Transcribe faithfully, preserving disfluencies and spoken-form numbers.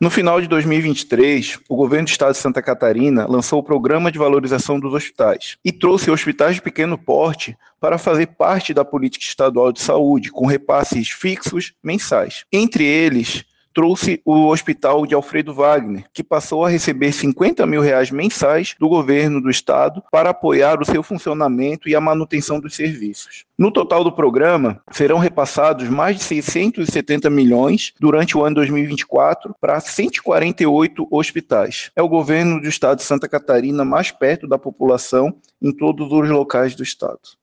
No final de dois mil e vinte e três, o governo do estado de Santa Catarina lançou o Programa de Valorização dos Hospitais e trouxe hospitais de pequeno porte para fazer parte da política estadual de saúde, com repasses fixos mensais. Entre eles, trouxe o Hospital de Alfredo Wagner, que passou a receber cinquenta mil reais mensais do governo do estado para apoiar o seu funcionamento e a manutenção dos serviços. No total do programa, serão repassados mais de seiscentos e setenta milhões durante o ano dois mil e vinte e quatro para cento e quarenta e oito hospitais. É o governo do estado de Santa Catarina mais perto da população em todos os locais do estado.